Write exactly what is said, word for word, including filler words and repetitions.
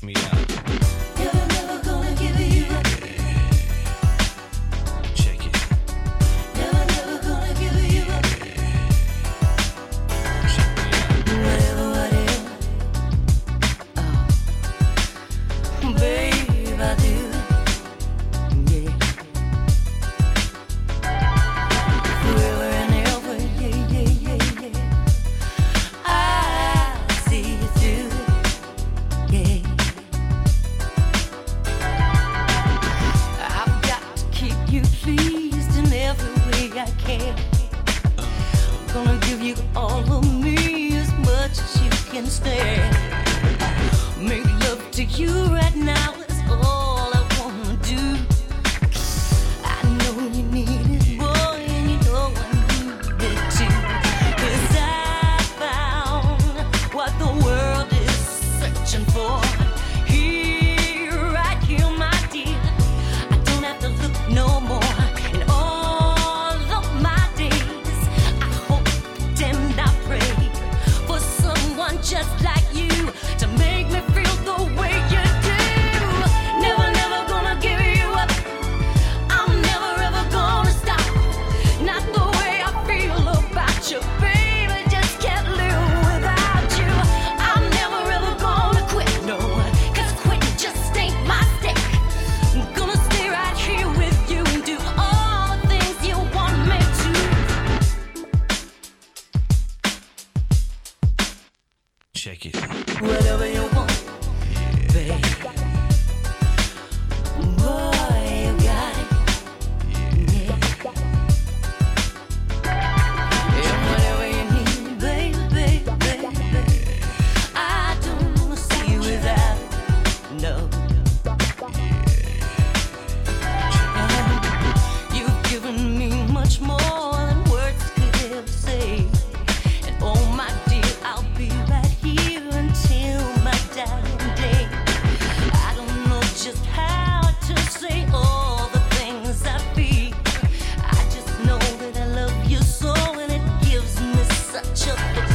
me out. Never, never gonna give you up. Check it. Never, never gonna give you up. Check me out. Whatever, whatever. Oh, babe, I do. Yeah. Forever and ever, yeah, yeah, yeah, yeah. I'll see you through. Yeah. I've got to keep you pleased in every way I can. I'm gonna give you all of me as much as you can stand. Make love to you right now is all I wanna do. I know you need it, boy, and you know I need it too. 'Cause I found what the world is searching for. Here, right here, my dear. I don't have to look no more. In all of my days, I hope and I pray for someone just like you to make me feel the way you do. Never, never gonna give you up. I'm never ever gonna stop. Not the way I feel about you, baby. Just can't live without you. I'm never ever gonna quit, no. 'Cause quitting just ain't my stick. I'm gonna stay right here with you and do all the things you want me to. Check it. Whatever you want, babe. Boy, you got it. Yeah. And whatever you need, baby, baby, baby, baby. I don't wanna see you without it. No. You've given me much more than words could ever say. And oh my dear, I'll be right here until my dying day. I don't know just how to say all the things I feel. I just know that I love you so, and it gives me such a